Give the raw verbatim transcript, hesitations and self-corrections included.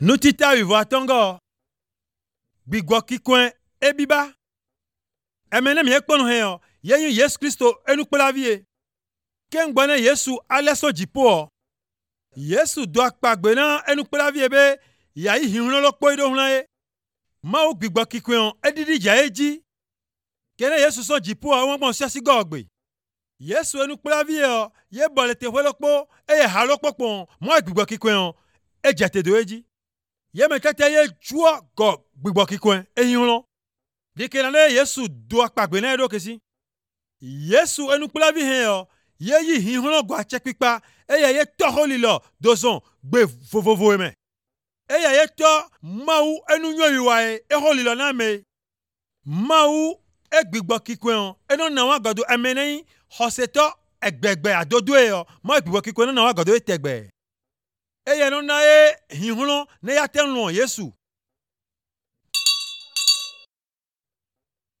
Nutita vivo atongo. Bigwa kikwen ebiba. Emene mi ekponu heyo. Yenyu Yesu Kristo enukpela vie. Kengbane Yesu aleso jipo. Yesu do akpagbe na enukpela vie be. Yayi hiuno lokpo ido hunaye. Mau bigwa kikwen edidi jaeji. Kene Yesu so jipo won bon siasi gogbe. Yesu enukpela vie ye bolete hwelokpo eye halokpokpon mo bigwa kikwen e jate do eji. Ye metete ye chua go gbigbo kikwen ehunlo dikena le Yesu do akpagbe na edo kesi. Yesu enukpela vi hen yo ye yi hinhunlo go achepipa eye ye toholi lo dozon gbe vovovo eme eye ye to mau enunyo yiwae eholi lo na me mau egbigbo kikwen eno na wa godo emeneyin hoseto egbegbe adodo e yo mo egbigbo kikwen na wa godo etegbe eye no na e hinhunlo ne ya tenlo Yesu